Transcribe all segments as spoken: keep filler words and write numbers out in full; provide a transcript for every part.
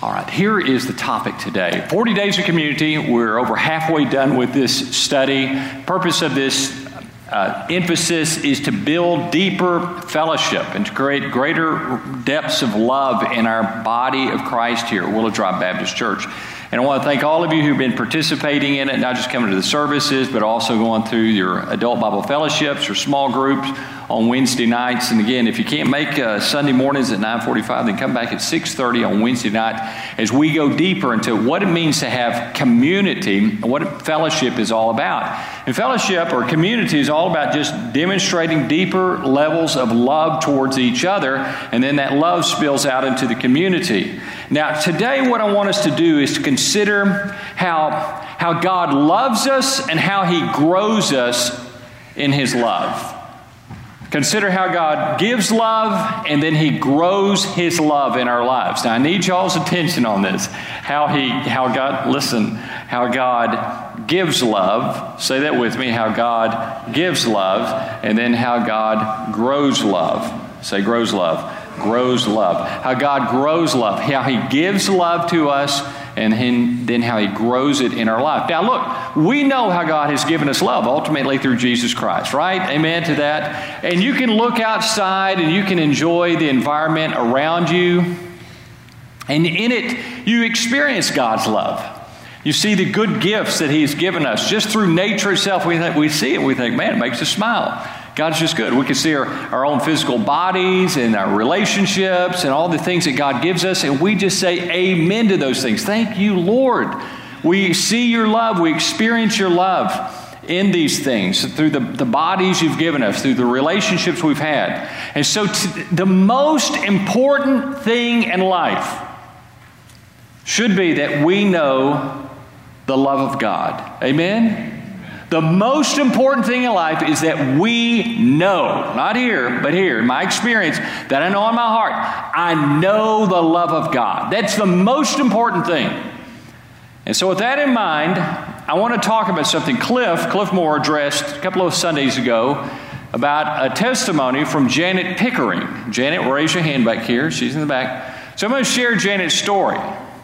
All right, here is the topic today. forty days of community. We're over halfway done with this study. Purpose of this uh, emphasis is to build deeper fellowship and to create greater depths of love in our body of Christ here at Willow Drive Baptist Church. And I want to thank all of you who've been participating in it, not just coming to the services, but also going through your adult Bible fellowships or small groups on Wednesday nights. And again, if you can't make uh, Sunday mornings at nine forty-five, then come back at six thirty on Wednesday night as we go deeper into what it means to have community and what fellowship is all about. And fellowship or community is all about just demonstrating deeper levels of love towards each other, and then that love spills out into the community. Now, today what I want us to do is to consider how, how God loves us and how He grows us in His love. Consider how God gives love and then He grows His love in our lives. Now, I need y'all's attention on this. How He, how God, listen, how God gives love. Say that with me, how God gives love, and then how God grows love. Say grows love. Grows love. How God grows love. How He gives love to us, and then how He grows it in our life. Now look, we know how God has given us love, ultimately through Jesus Christ, right? Amen to that. And you can look outside and you can enjoy the environment around you. And in it, you experience God's love. You see the good gifts that He's given us. Just through nature itself, we, think, we see it. We think, man, it makes us smile. God's just good. We can see our, our own physical bodies and our relationships and all the things that God gives us, and we just say amen to those things. Thank you, Lord. We see your love. We experience your love in these things, through the, the bodies you've given us, through the relationships we've had. And so t- the most important thing in life should be that we know the love of God. Amen? The most important thing in life is that we know, not here, but here, in my experience, that I know in my heart, I know the love of God. That's the most important thing. And so with that in mind, I want to talk about something Cliff, Cliff Moore addressed a couple of Sundays ago about a testimony from Janet Pickering. Janet, raise your hand back here. She's in the back. So I'm going to share Janet's story.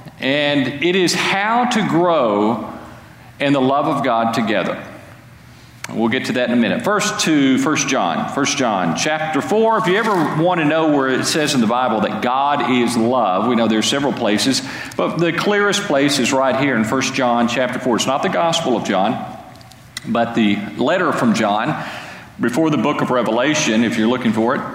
And it is how to grow in the love of God together. We'll get to that in a minute. First to First John. First John chapter four. If you ever want to know where it says in the Bible that God is love, we know there are several places, but the clearest place is right here in First John chapter four. It's not the Gospel of John, but the letter from John before the book of Revelation, if you're looking for it.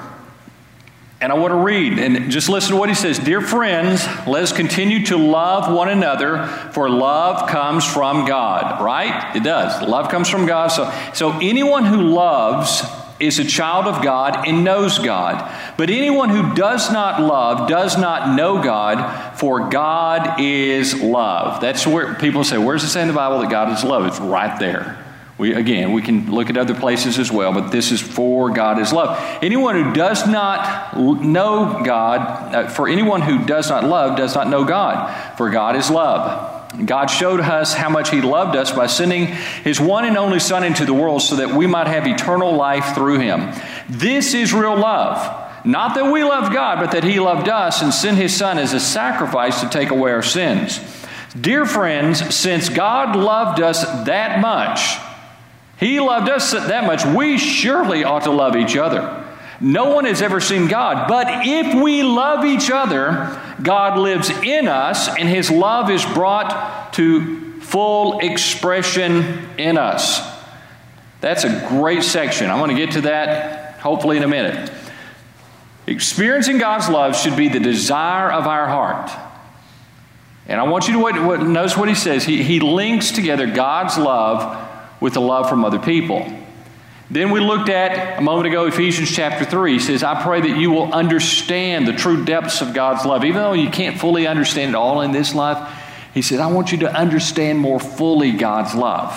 And I want to read, and just listen to what he says. Dear friends, let us continue to love one another, for love comes from God, right? It does. Love comes from God. So, so anyone who loves is a child of God and knows God. But anyone who does not love does not know God, for God is love. That's where people say, where's it say in the Bible that God is love? It's right there. We, again, we can look at other places as well, but this is for God is love. Anyone who does not know God, uh, for anyone who does not love does not know God, for God is love. God showed us how much He loved us by sending His one and only Son into the world so that we might have eternal life through Him. This is real love. Not that we loved God, but that He loved us and sent His Son as a sacrifice to take away our sins. Dear friends, since God loved us that much, He loved us that much, we surely ought to love each other. No one has ever seen God, but if we love each other, God lives in us, and His love is brought to full expression in us. That's a great section. I'm going to get to that hopefully in a minute. Experiencing God's love should be the desire of our heart. And I want you to what, what, notice what he says. He, he links together God's love with the love from other people. Then we looked at, a moment ago, Ephesians chapter three. He says, I pray that you will understand the true depths of God's love. Even though you can't fully understand it all in this life, he said, I want you to understand more fully God's love.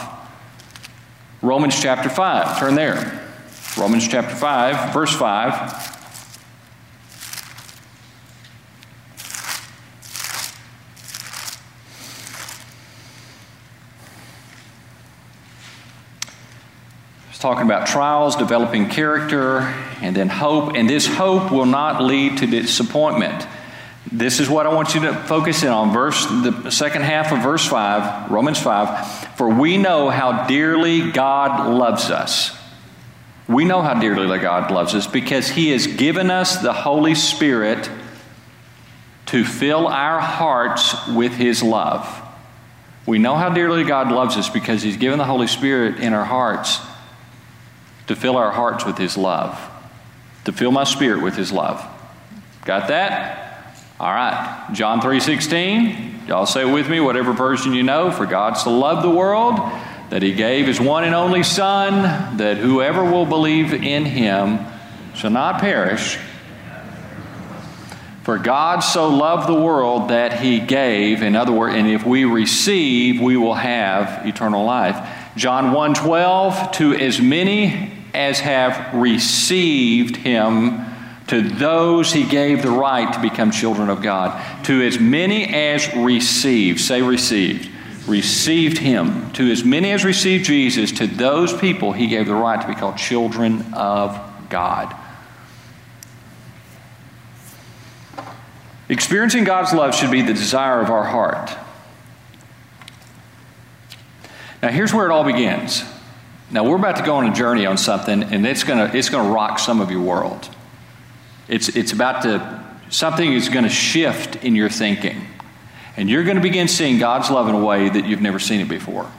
Romans chapter five. Turn there. Romans chapter five, verse five. Talking about trials, developing character, and then hope. And this hope will not lead to disappointment. This is what I want you to focus in on. Verse, the second half of verse five, Romans five. For we know how dearly God loves us. We know how dearly God loves us because He has given us the Holy Spirit to fill our hearts with His love. We know how dearly God loves us because He's given the Holy Spirit in our hearts to fill our hearts with His love. To fill my spirit with His love. Got that? All right, John three sixteen, y'all say it with me, whatever version you know. For God so loved the world that He gave His one and only Son, that whoever will believe in Him shall not perish. For God so loved the world that He gave, in other words, and if we receive, we will have eternal life. John one twelve, to as many as have received Him, to those He gave the right to become children of God. To as many as received, say received, received Him. To as many as received Jesus, to those people He gave the right to be called children of God. Experiencing God's love should be the desire of our heart. Now here's where it all begins. Now we're about to go on a journey on something, and it's gonna it's gonna rock some of your world. It's, it's about to, something is going to shift in your thinking. And you're going to begin seeing God's love in a way that you've never seen it before.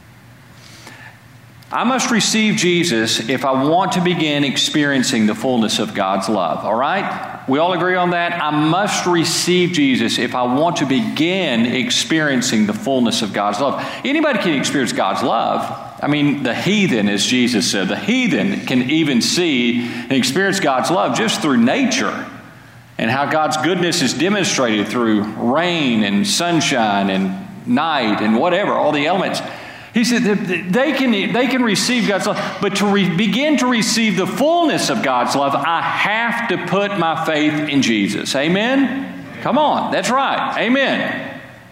I must receive Jesus if I want to begin experiencing the fullness of God's love. All right? We all agree on that? I must receive Jesus if I want to begin experiencing the fullness of God's love. Anybody can experience God's love. I mean, the heathen, as Jesus said, the heathen can even see and experience God's love just through nature and how God's goodness is demonstrated through rain and sunshine and night and whatever, all the elements. He said that they can, they can receive God's love, but to re- begin to receive the fullness of God's love, I have to put my faith in Jesus. Amen? Come on, that's right. Amen.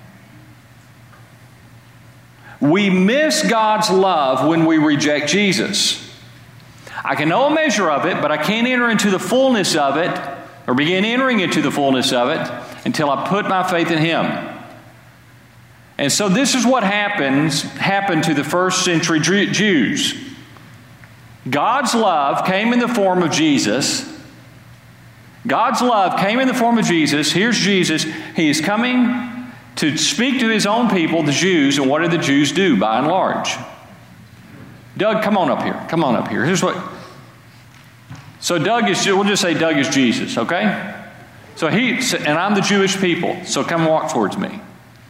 We miss God's love when we reject Jesus. I can know a measure of it, but I can't enter into the fullness of it or begin entering into the fullness of it until I put my faith in Him. And so this is what happens, happened to the first century Jews. God's love came in the form of Jesus. God's love came in the form of Jesus. Here's Jesus. He is coming to speak to His own people, the Jews, and what did the Jews do by and large? Doug, come on up here. Come on up here. Here's what. So Doug is, we'll just say Doug is Jesus, okay? So he, and I'm the Jewish people, so come walk towards me.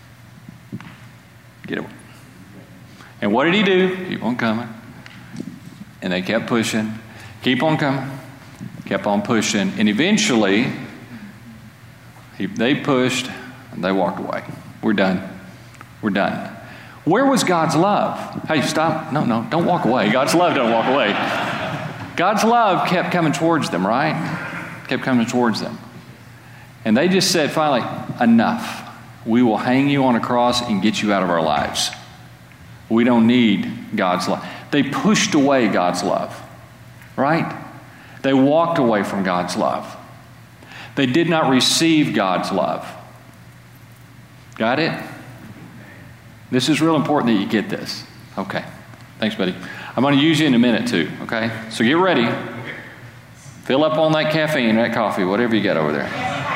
Get away. And what did he do? Keep on coming. And they kept pushing. Keep on coming. Kept on pushing. And eventually, he, they pushed. They walked away. We're done. We're done. Where was God's love? Hey, stop. No, no, don't walk away. God's love don't walk away. God's love kept coming towards them, right? Kept coming towards them. And they just said, finally, enough. We will hang you on a cross and get you out of our lives. We don't need God's love. They pushed away God's love, right? They walked away from God's love. They did not receive God's love. Got it? This is real important that you get this. Okay. Thanks, buddy. I'm going to use you in a minute, too. Okay? So get ready. Fill up on that caffeine, that coffee, whatever you got over there.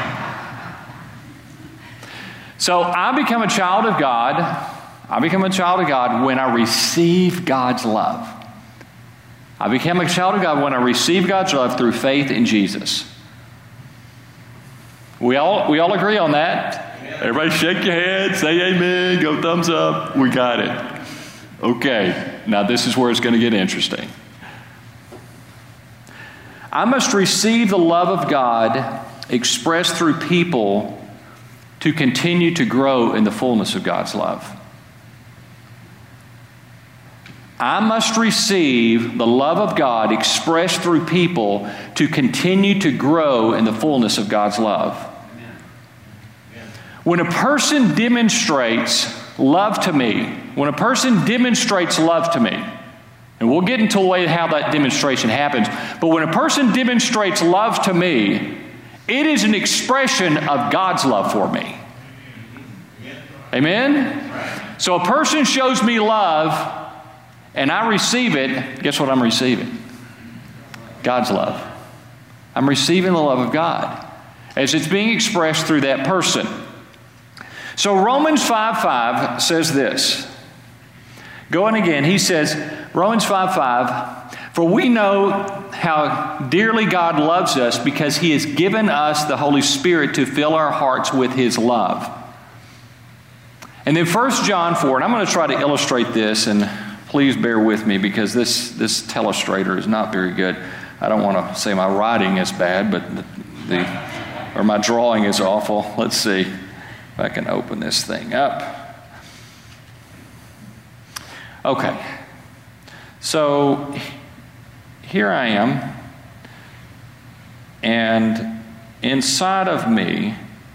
So I become a child of God. I become a child of God when I receive God's love. I become a child of God when I receive God's love through faith in Jesus. We all, we all agree on that? Everybody shake your head, say amen, go thumbs up. We got it. Okay, now this is where it's going to get interesting. I must receive the love of God expressed through people to continue to grow in the fullness of God's love. I must receive the love of God expressed through people to continue to grow in the fullness of God's love. When a person demonstrates love to me, when a person demonstrates love to me, and we'll get into the way how that demonstration happens, but when a person demonstrates love to me, It is an expression of God's love for me. Amen? So a person shows me love and I receive it, guess what I'm receiving? God's love. I'm receiving the love of God as it's being expressed through that person. So Romans five five says this. Going again, he says, Romans five five, for we know how dearly God loves us because he has given us the Holy Spirit to fill our hearts with his love. And then First John four, and I'm going to try to illustrate this, and please bear with me because this, this telestrator is not very good. I don't want to say my writing is bad, but the, the or my drawing is awful. Let's see if I can open this thing up. Okay. So here I am, and inside of me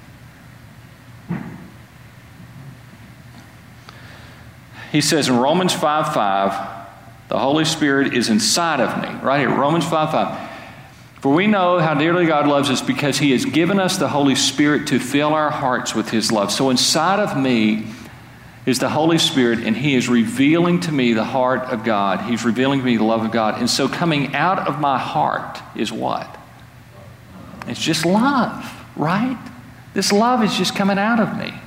he says in Romans five five, the Holy Spirit is inside of me. Right here, Romans five five. For we know how dearly God loves us because he has given us the Holy Spirit to fill our hearts with his love. So inside of me is the Holy Spirit, and he is revealing to me the heart of God. He's revealing to me the love of God. And so coming out of my heart is what? It's just love, right? This love is just coming out of me.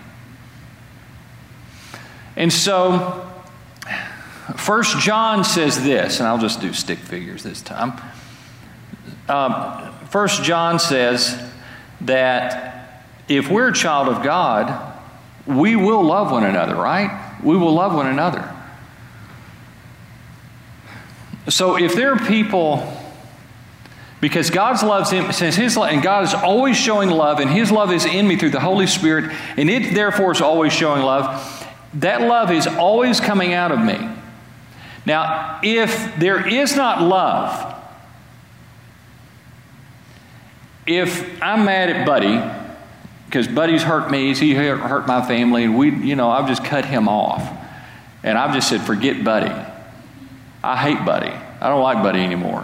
And so First John says this, and I'll just do stick figures this time. Um, First John says that if we're a child of God, we will love one another, right? We will love one another. So if there are people, because God's loves him, since his love, and God is always showing love, and his love is in me through the Holy Spirit, and it therefore is always showing love, that love is always coming out of me. Now, if there is not love, if I'm mad at Buddy, because Buddy's hurt me, he hurt my family, and we, you know, I've just cut him off. And I've just said, forget Buddy. I hate Buddy. I don't like Buddy anymore.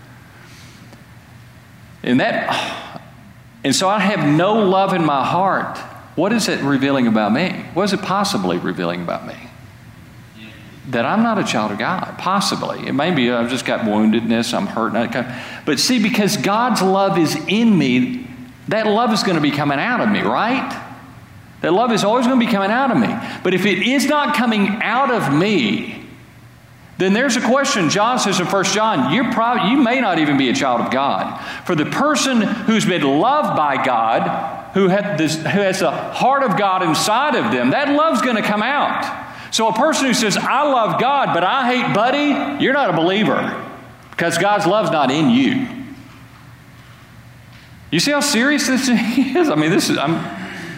And that, and so I have no love in my heart. What is it revealing about me? What is it possibly revealing about me? That I'm not a child of God, possibly. It may be I've just got woundedness, I'm hurt. But see, because God's love is in me, that love is going to be coming out of me, right? That love is always going to be coming out of me. But if it is not coming out of me, then there's a question. John says in First John, you're probably, you may not even be a child of God. For the person who's been loved by God, who, had this, who has the heart of God inside of them, that love's going to come out. So a person who says, I love God, but I hate Buddy, you're not a believer because God's love's not in you. You see how serious this is? I mean, this is, I'm...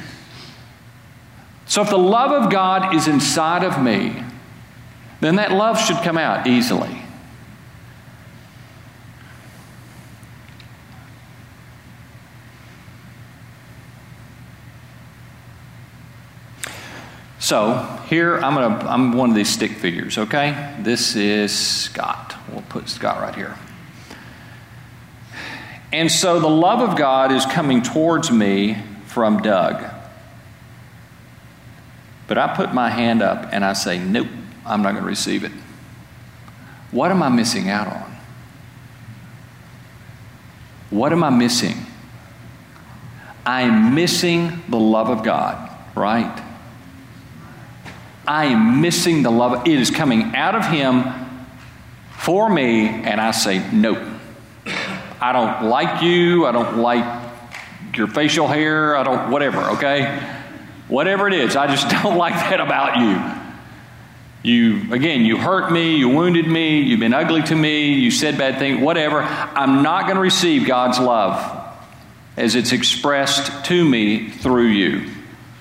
So if the love of God is inside of me, then that love should come out easily. So here I'm gonna I'm one of these stick figures, okay? This is Scott. We'll put Scott right here. And so the love of God is coming towards me from Doug. But I put my hand up and I say, nope, I'm not going to receive it. What am I missing out on? What am I missing? I am missing the love of God, right? I am missing the love. It is coming out of him for me, and I say, nope. I don't like you. I don't like your facial hair. I don't, whatever, okay? Whatever it is, I just don't like that about you. You, again, you hurt me, you wounded me, you've been ugly to me, you said bad things, whatever. I'm not going to receive God's love as it's expressed to me through you.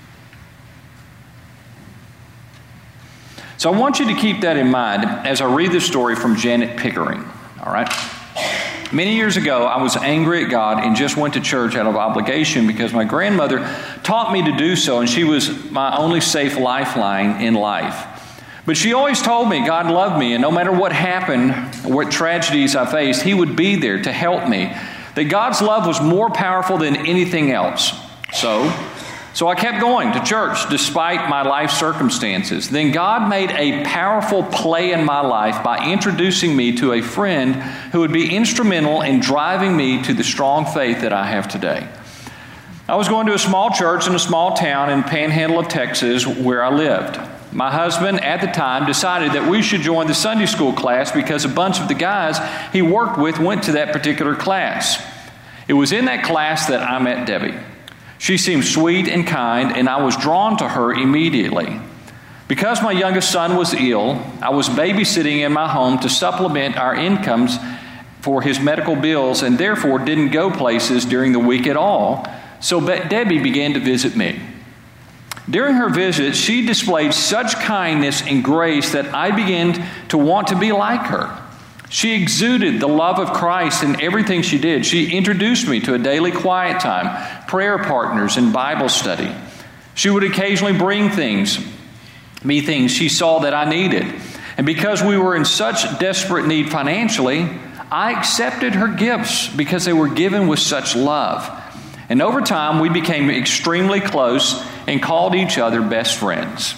So I want you to keep that in mind as I read this story from Janet Pickering, all right? Many years ago, I was angry at God and just went to church out of obligation because my grandmother taught me to do so, and she was my only safe lifeline in life. But she always told me God loved me, and no matter what happened, what tragedies I faced, he would be there to help me. that God's love was more powerful than anything else. So, so I kept going to church despite my life circumstances. Then God made a powerful play in my life by introducing me to a friend who would be instrumental in driving me to the strong faith that I have today. I was going to a small church in a small town in the Panhandle of Texas where I lived. My husband at the time decided that we should join the Sunday school class because a bunch of the guys he worked with went to that particular class. It was in that class that I met Debbie. She seemed sweet and kind, and I was drawn to her immediately. Because my youngest son was ill, I was babysitting in my home to supplement our incomes for his medical bills and therefore didn't go places during the week at all. So Debbie began to visit me. During her visit, she displayed such kindness and grace that I began to want to be like her. She exuded the love of Christ in everything she did. She introduced me to a daily quiet time, prayer partners, and Bible study. She would occasionally bring things, me things she saw that I needed. And because we were in such desperate need financially, I accepted her gifts because they were given with such love. And over time, we became extremely close and called each other best friends.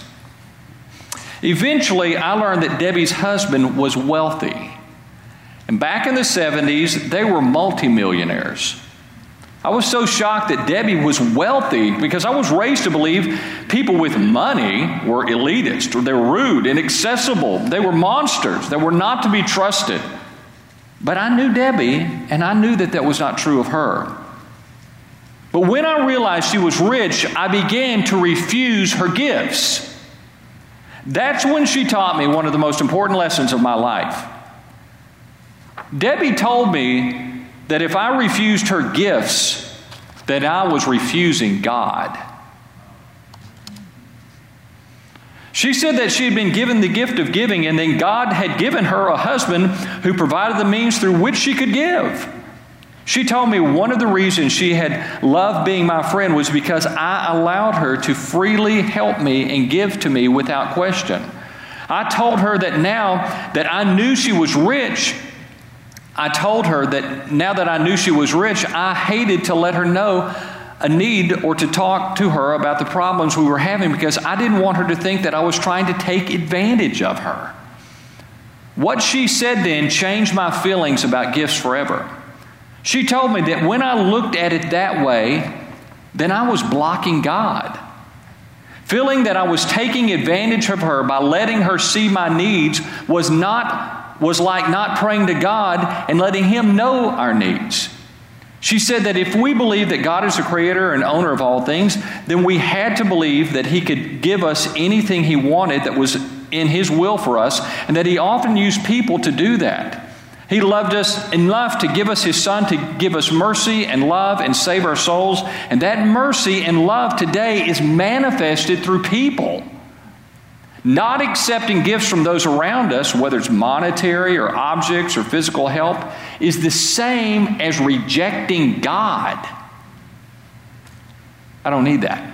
Eventually, I learned that Debbie's husband was wealthy. And back in the seventies, they were multimillionaires. I was so shocked that Debbie was wealthy because I was raised to believe people with money were elitist, or they were rude, inaccessible. They were monsters. They were not to be trusted. But I knew Debbie, and I knew that that was not true of her. But when I realized she was rich, I began to refuse her gifts. That's when she taught me one of the most important lessons of my life. Debbie told me that if I refused her gifts, that I was refusing God. She said that she had been given the gift of giving, and then God had given her a husband who provided the means through which she could give. She told me one of the reasons she had loved being my friend was because I allowed her to freely help me and give to me without question. I told her that now that I knew she was rich, I told her that now that I knew she was rich, I hated to let her know a need or to talk to her about the problems we were having because I didn't want her to think that I was trying to take advantage of her. What she said then changed my feelings about gifts forever. She told me that when I looked at it that way, then I was blocking God. Feeling that I was taking advantage of her by letting her see my needs was not was like not praying to God and letting Him know our needs. She said that if we believe that God is the creator and owner of all things, then we had to believe that He could give us anything He wanted that was in His will for us, and that He often used people to do that. He loved us enough to give us His Son to give us mercy and love and save our souls. And that mercy and love today is manifested through people. Not accepting gifts from those around us, whether it's monetary or objects or physical help, is the same as rejecting God. I don't need that.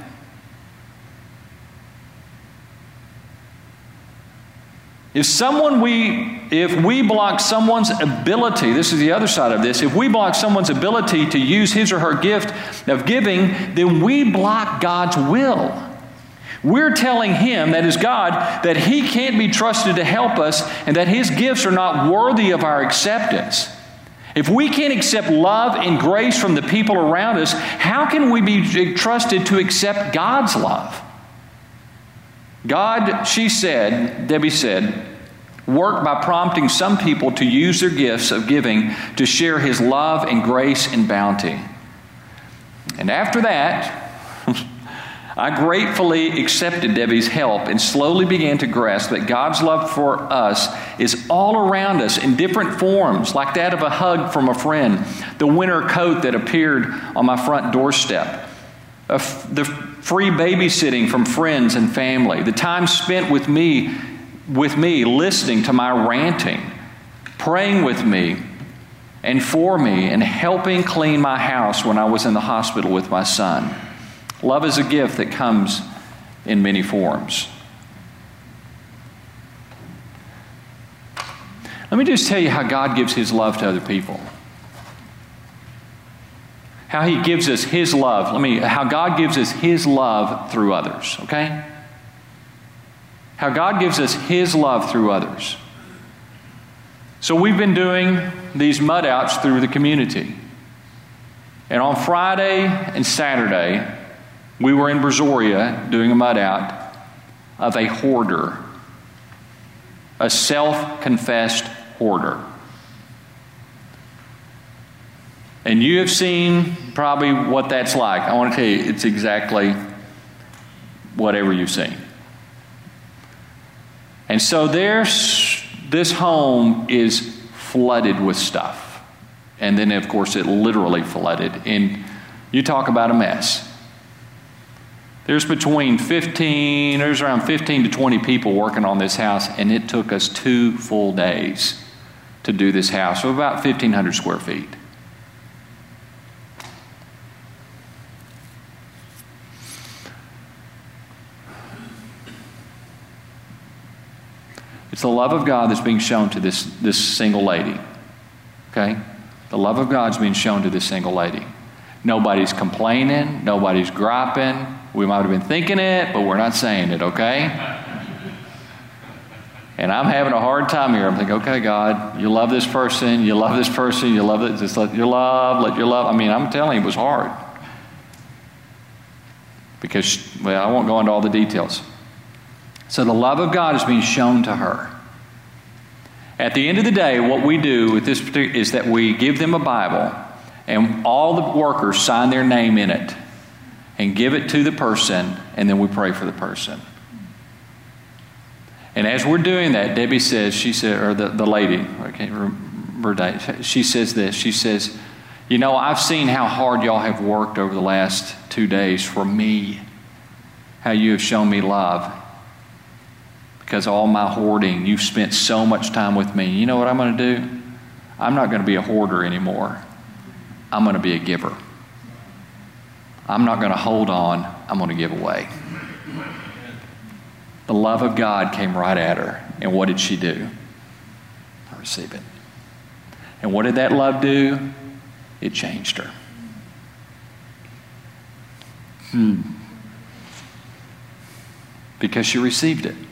If someone we, if we block someone's ability, this is the other side of this, if we block someone's ability to use his or her gift of giving, then we block God's will. We're telling Him, that is God, that He can't be trusted to help us and that His gifts are not worthy of our acceptance. If we can't accept love and grace from the people around us, how can we be trusted to accept God's love? God, she said, Debbie said, worked by prompting some people to use their gifts of giving to share His love and grace and bounty. And after that, I gratefully accepted Debbie's help and slowly began to grasp that God's love for us is all around us in different forms, like that of a hug from a friend, the winter coat that appeared on my front doorstep, the free babysitting from friends and family, the time spent with me, with me listening to my ranting, praying with me and for me, and helping clean my house when I was in the hospital with my son. Love is a gift that comes in many forms. Let me just tell you how God gives His love to other people. how he gives us his love. Let me, how God gives us his love through others, okay? How God gives us his love through others. So we've been doing these mud outs through the community. And on Friday and Saturday, we were in Brazoria doing a mud out of a hoarder, a self-confessed hoarder. And you have seen probably what that's like. I want to tell you, it's exactly whatever you've seen. And so there's, this home is flooded with stuff. And then, of course, it literally flooded. And you talk about a mess. There's between fifteen, there's around fifteen to twenty people working on this house, and it took us two full days to do this house, so about fifteen hundred square feet. It's the love of God that's being shown to this, this single lady. Okay? The love of God's being shown to this single lady. Nobody's complaining. Nobody's griping. We might have been thinking it, but we're not saying it, okay? And I'm having a hard time here. I'm thinking, okay, God, you love this person. You love this person. You love it. Just let your love, let your love. I mean, I'm telling you, it was hard. Because, well, I won't go into all the details. So the love of God is being shown to her. At the end of the day, what we do with this particular is that we give them a Bible, and all the workers sign their name in it and give it to the person, and then we pray for the person. And as we're doing that, Debbie says, she said, or the, the lady, I can't remember her name, she says this, she says, you know, I've seen how hard y'all have worked over the last two days for me, how you have shown me love. Because all my hoarding, you've spent so much time with me. You know what I'm going to do? I'm not going to be a hoarder anymore. I'm going to be a giver. I'm not going to hold on. I'm going to give away. The love of God came right at her. And what did she do? I receive it. And what did that love do? It changed her. Hmm. Because she received it.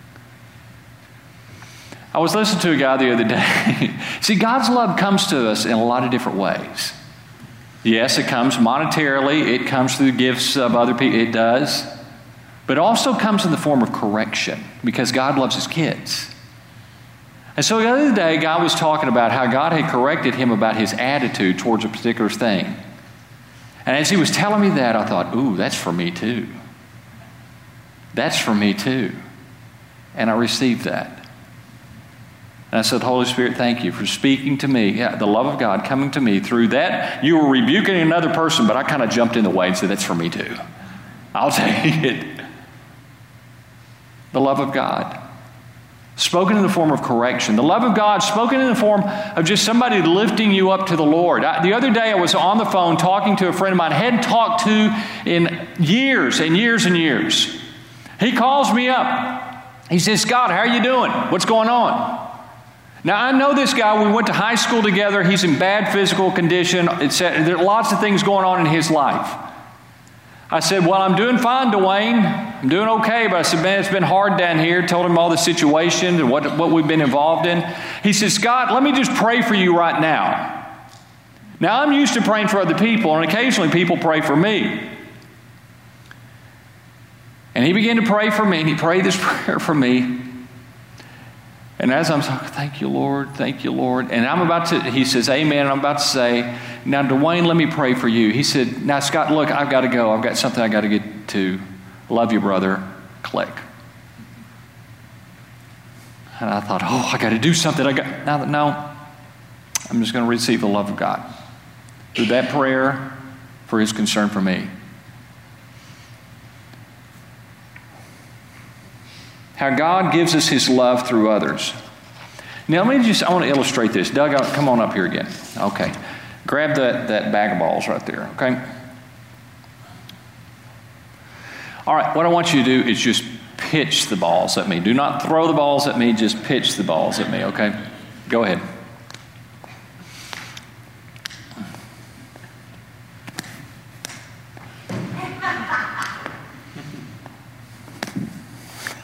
I was listening to a guy the other day. See, God's love comes to us in a lot of different ways. Yes, it comes monetarily. It comes through gifts of other people. It does. But it also comes in the form of correction because God loves his kids. And so the other day, God was talking about how God had corrected him about his attitude towards a particular thing. And as he was telling me that, I thought, ooh, that's for me too. That's for me too. And I received that. And I said, Holy Spirit, thank you for speaking to me. Yeah, the love of God coming to me through that. You were rebuking another person, but I kind of jumped in the way and said, that's for me too. I'll take it. The love of God. Spoken in the form of correction. The love of God spoken in the form of just somebody lifting you up to the Lord. I, the other day I was on the phone talking to a friend of mine I hadn't talked to in years and years and years. He calls me up. He says, Scott, how are you doing? What's going on? Now, I know this guy. We went to high school together. He's in bad physical condition. It's, there are lots of things going on in his life. I said, well, I'm doing fine, Dwayne. I'm doing okay. But I said, man, it's been hard down here. Told him all the situations and what, what we've been involved in. He said, Scott, let me just pray for you right now. Now, I'm used to praying for other people, and occasionally people pray for me. And he began to pray for me, and he prayed this prayer for me. And as I'm talking, thank you, Lord, thank you, Lord. And I'm about to, he says, amen. And I'm about to say, now, Dwayne, let me pray for you. He said, now, Scott, look, I've got to go. I've got something I got to get to. Love you, brother. Click. And I thought, oh, I got to do something. I got, now, no, I'm just going to receive the love of God through that prayer for his concern for me. How God gives us his love through others. Now, let me just, I want to illustrate this. Doug, come on up here again. Okay. Grab that, that bag of balls right there, okay? All right, what I want you to do is just pitch the balls at me. Do not throw the balls at me, just pitch the balls at me, okay? Go ahead.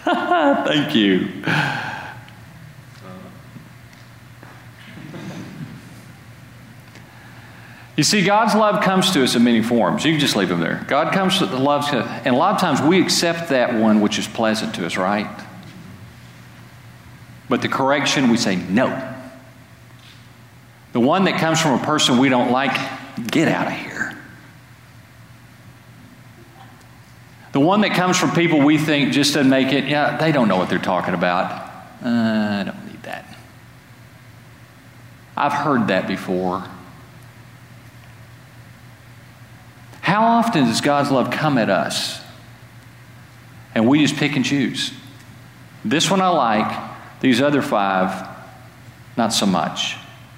Thank you. You see, God's love comes to us in many forms. You can just leave them there. God comes to the love, and a lot of times we accept that one which is pleasant to us, right? But the correction, we say no. The one that comes from a person we don't like, get out of here. The one that comes from people we think just doesn't make it, yeah, they don't know what they're talking about. Uh, I don't need that. I've heard that before. How often does God's love come at us and we just pick and choose? This one I like, these other five, not so much.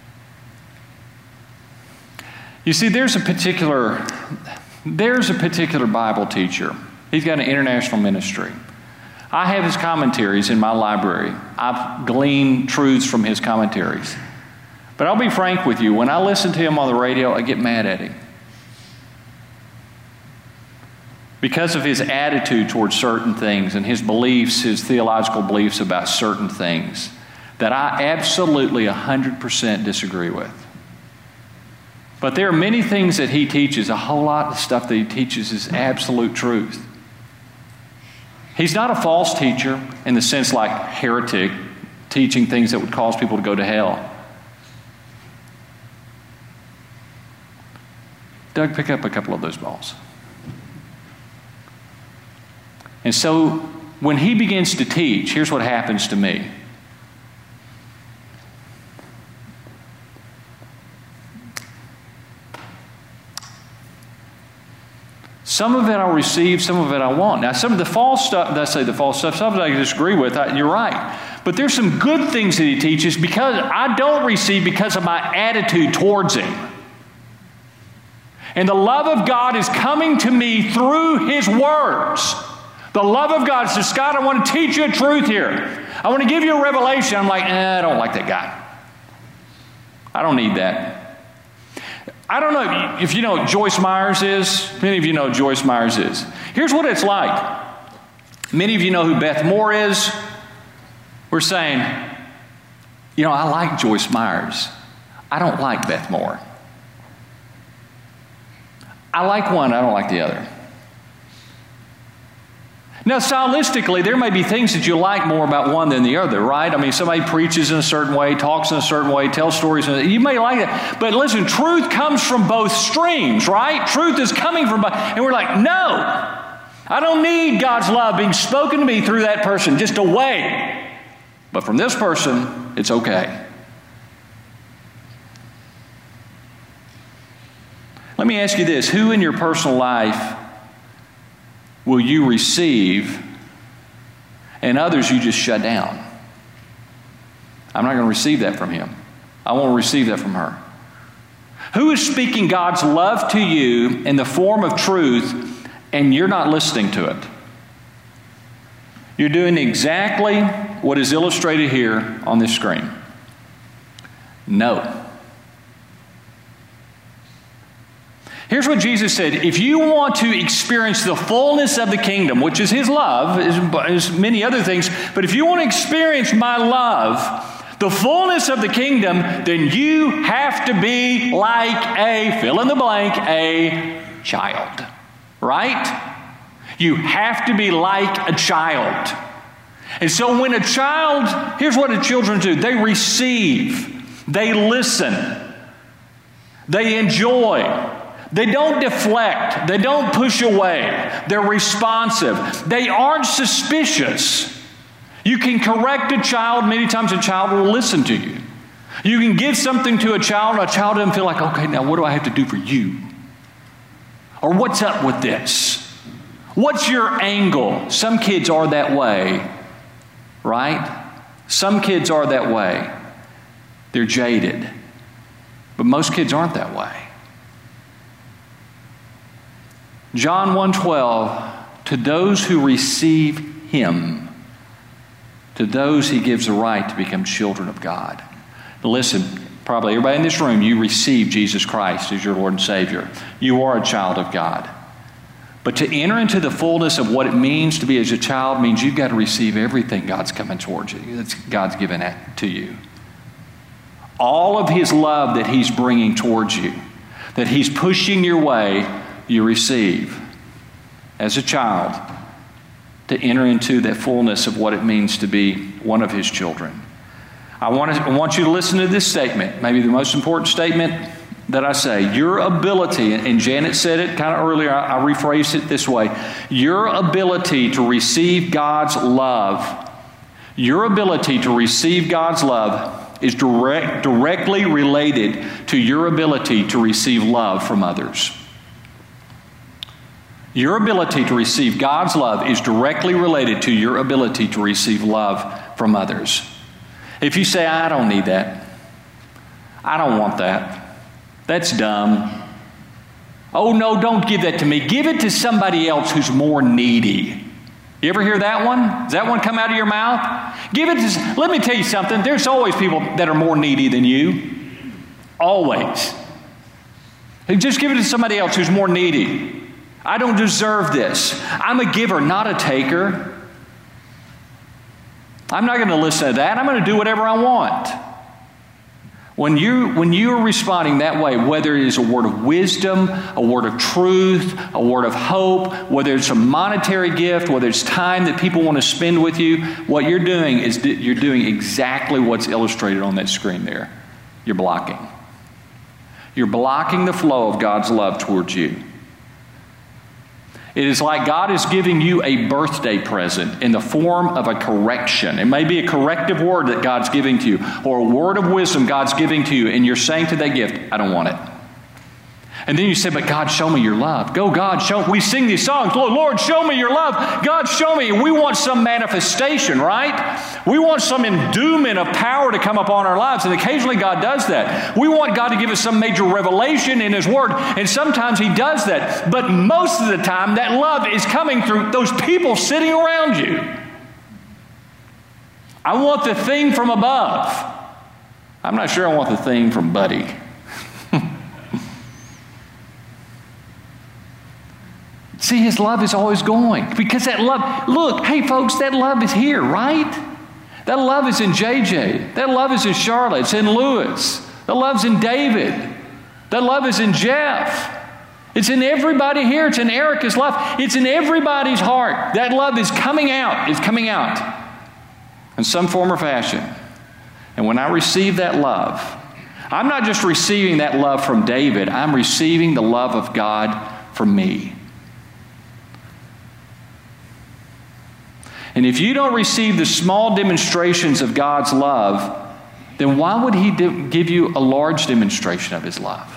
You see, there's a particular, there's a particular Bible teacher. He's got an international ministry. I have his commentaries in my library. I've gleaned truths from his commentaries. But I'll be frank with you, when I listen to him on the radio, I get mad at him. Because of his attitude towards certain things and his beliefs, his theological beliefs about certain things that I absolutely one hundred percent disagree with. But there are many things that he teaches, a whole lot of stuff that he teaches is absolute truth. He's not a false teacher in the sense like heretic, teaching things that would cause people to go to hell. Doug, pick up a couple of those balls. And so when he begins to teach, here's what happens to me. Some of it I'll receive, some of it I won't. Now, some of the false stuff, I say the false stuff, some of it I disagree with, I, you're right. But there's some good things that he teaches because I don't receive because of my attitude towards him. And the love of God is coming to me through his words. The love of God says, Scott, I want to teach you a truth here. I want to give you a revelation. I'm like, eh, I don't like that guy. I don't need that. I don't know if you know what Joyce Myers is. Many of you know what Joyce Myers is. Here's what it's like. Many of you know who Beth Moore is. We're saying, you know, I like Joyce Myers. I don't like Beth Moore. I like one, I don't like the other. Now, stylistically, there may be things that you like more about one than the other, right? I mean, somebody preaches in a certain way, talks in a certain way, tells stories. You may like it. But listen, truth comes from both streams, right? Truth is coming from both. And we're like, no, I don't need God's love being spoken to me through that person, just away. But from this person, it's okay. Let me ask you this. Who in your personal life will you receive, and others you just shut down? I'm not going to receive that from him. I won't receive that from her. Who is speaking God's love to you in the form of truth, and you're not listening to it? You're doing exactly what is illustrated here on this screen. No. Here's what Jesus said. If you want to experience the fullness of the kingdom, which is his love, is, is many other things, but if you want to experience my love, the fullness of the kingdom, then you have to be like a, fill in the blank, a child. Right? You have to be like a child. And so when a child, here's what the children do. They receive. They listen. They enjoy. They don't deflect. They don't push away. They're responsive. They aren't suspicious. You can correct a child. Many times a child will listen to you. You can give something to a child. A child doesn't feel like, okay, now what do I have to do for you? Or what's up with this? What's your angle? Some kids are that way, right? Some kids are that way. They're jaded. But most kids aren't that way. John one twelve, to those who receive him, to those he gives the right to become children of God. Now listen, probably everybody in this room, you receive Jesus Christ as your Lord and Savior. You are a child of God. But to enter into the fullness of what it means to be as a child means you've got to receive everything God's coming towards you, that God's given to you. All of His love that He's bringing towards you, that He's pushing your way, you receive as a child to enter into that fullness of what it means to be one of His children. I want, to, I want you to listen to this statement, maybe the most important statement that I say. Your ability, and Janet said it kind of earlier, I, I rephrased it this way. Your ability to receive God's love, your ability to receive God's love is direct, directly related to your ability to receive love from others. Your ability to receive God's love is directly related to your ability to receive love from others. If you say, I don't need that, I don't want that, that's dumb. Oh, no, don't give that to me. Give it to somebody else who's more needy. You ever hear that one? Does that one come out of your mouth? Give it to, let me tell you something. There's always people that are more needy than you. Always. Just give it to somebody else who's more needy. I don't deserve this. I'm a giver, not a taker. I'm not going to listen to that. I'm going to do whatever I want. When you when you're responding that way, whether it is a word of wisdom, a word of truth, a word of hope, whether it's a monetary gift, whether it's time that people want to spend with you, what you're doing is you're doing exactly what's illustrated on that screen there. You're blocking. You're blocking the flow of God's love towards you. It is like God is giving you a birthday present in the form of a correction. It may be a corrective word that God's giving to you, or a word of wisdom God's giving to you, and you're saying to that gift, I don't want it. And then you say, but God, show me your love. Go, God, show. We sing these songs, Lord, Lord, show me your love. God, show me. We want some manifestation, right? We want some endowment of power to come upon our lives, and occasionally God does that. We want God to give us some major revelation in His Word, and sometimes He does that. But most of the time, that love is coming through those people sitting around you. I want the thing from above. I'm not sure I want the thing from Buddy. See, His love is always going. Because that love, look, hey folks, that love is here, right? That love is in J J. That love is in Charlotte. It's in Lewis. That love's in David. That love is in Jeff. It's in everybody here. It's in Erica's love. It's in everybody's heart. That love is coming out. It's coming out in some form or fashion. And when I receive that love, I'm not just receiving that love from David. I'm receiving the love of God from me. And if you don't receive the small demonstrations of God's love, then why would He de- give you a large demonstration of His love?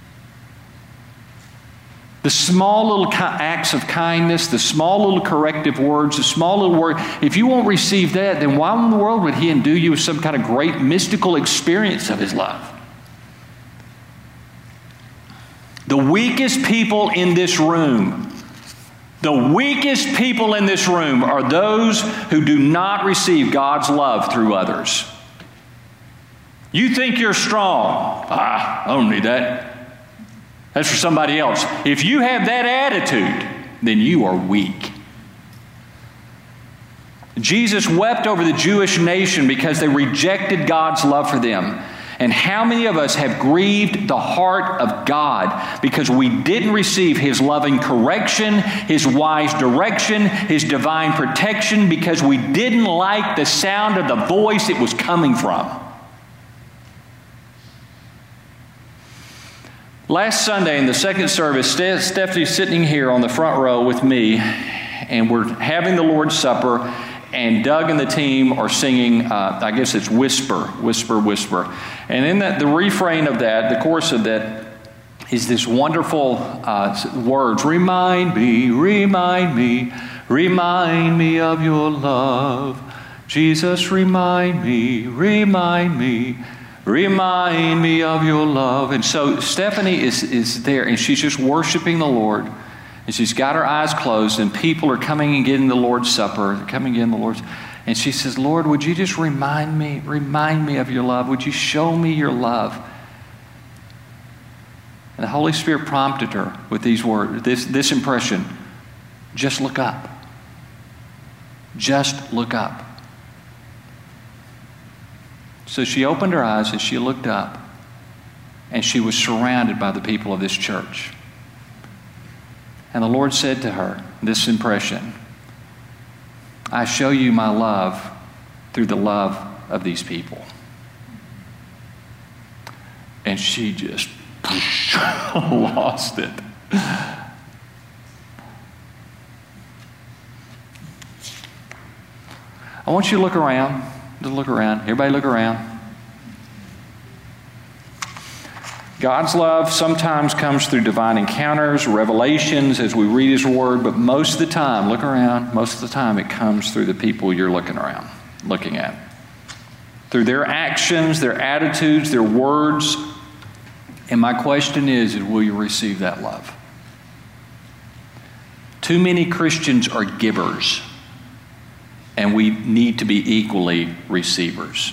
The small little ki- acts of kindness, the small little corrective words, the small little word, if you won't receive that, then why in the world would He endue you with some kind of great mystical experience of His love? The weakest people in this room The weakest people in this room are those who do not receive God's love through others. You think you're strong. Ah, I don't need that. That's for somebody else. If you have that attitude, then you are weak. Jesus wept over the Jewish nation because they rejected God's love for them. And how many of us have grieved the heart of God because we didn't receive His loving correction, His wise direction, His divine protection, because we didn't like the sound of the voice it was coming from? Last Sunday in the second service, Stephanie's sitting here on the front row with me, and we're having the Lord's Supper. And Doug and the team are singing, uh, I guess it's Whisper, Whisper, Whisper. And in that, the refrain of that, the chorus of that, is this wonderful uh, words. Remind me, remind me, remind me of your love. Jesus, remind me, remind me, remind me of your love. And so Stephanie is, is there, and she's just worshiping the Lord. And she's got her eyes closed, and people are coming and getting the Lord's Supper. They're coming in the Lord's. And she says, Lord, would you just remind me, remind me of your love? Would you show me your love? And the Holy Spirit prompted her with these words, this, this impression. Just look up. Just look up. So she opened her eyes and she looked up, and she was surrounded by the people of this church. And the Lord said to her this impression, I show you my love through the love of these people. And she just lost it. I want you to look around. Just look around. Everybody look around. God's love sometimes comes through divine encounters, revelations as we read His Word, but most of the time, look around, most of the time it comes through the people you're looking around, looking at. Through their actions, their attitudes, their words. And my question is, is will you receive that love? Too many Christians are givers, and we need to be equally receivers.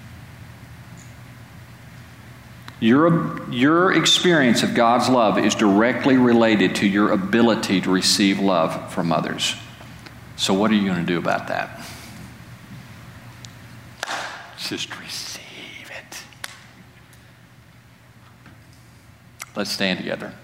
Your, your experience of God's love is directly related to your ability to receive love from others. So what are you going to do about that? Just receive it. Let's stand together.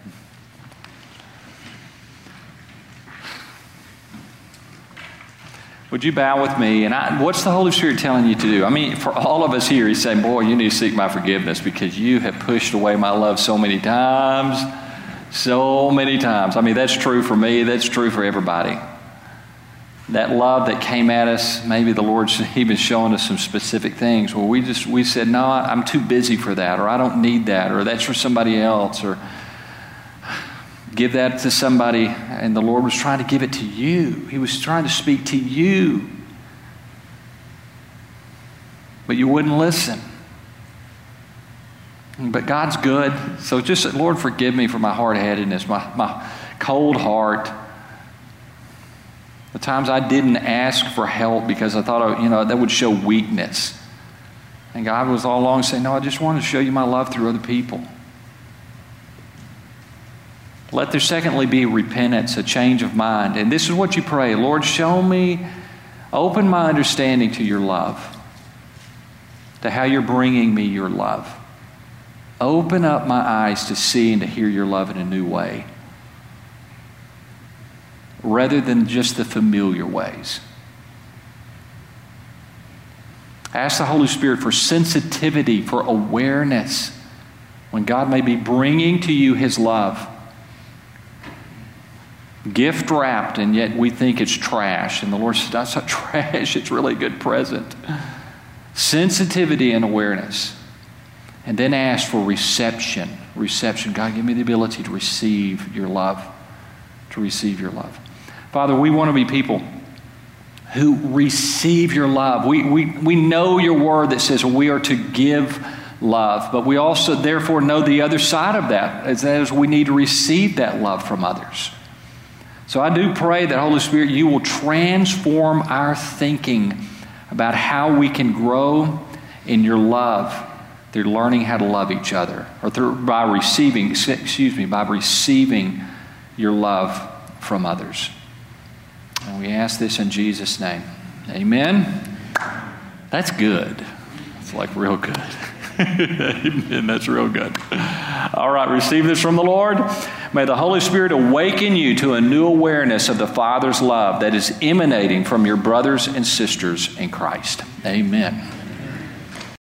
Would you bow with me? And I, what's the Holy Spirit telling you to do? I mean, for all of us here, He's saying, boy, you need to seek my forgiveness because you have pushed away my love so many times. So many times. I mean, that's true for me. That's true for everybody. That love that came at us, maybe the Lord's even showing us some specific things where we just, we said, no, I'm too busy for that, or I don't need that, or that's for somebody else, or give that to somebody, and the Lord was trying to give it to you. He was trying to speak to you. But you wouldn't listen. But God's good. So just, Lord, forgive me for my hard-headedness, my, my cold heart. The times I didn't ask for help because I thought, you know, that would show weakness. And God was all along saying, no, I just want to show you my love through other people. Let there secondly be repentance, a change of mind. And this is what you pray. Lord, show me, open my understanding to your love, to how you're bringing me your love. Open up my eyes to see and to hear your love in a new way, rather than just the familiar ways. Ask the Holy Spirit for sensitivity, for awareness, when God may be bringing to you His love. Gift wrapped, and yet we think it's trash. And the Lord says, that's not trash, it's really a good present. Sensitivity and awareness. And then ask for reception. Reception. God, give me the ability to receive your love. To receive your love. Father, we want to be people who receive your love. We, we, we know your word that says we are to give love, but we also therefore know the other side of that, as that is we need to receive that love from others. So I do pray that, Holy Spirit, you will transform our thinking about how we can grow in your love through learning how to love each other, or through by receiving, excuse me, by receiving your love from others. And we ask this in Jesus' name. Amen. That's good. It's like real good. Amen. That's real good. All right, receive this from the Lord. May the Holy Spirit awaken you to a new awareness of the Father's love that is emanating from your brothers and sisters in Christ. Amen.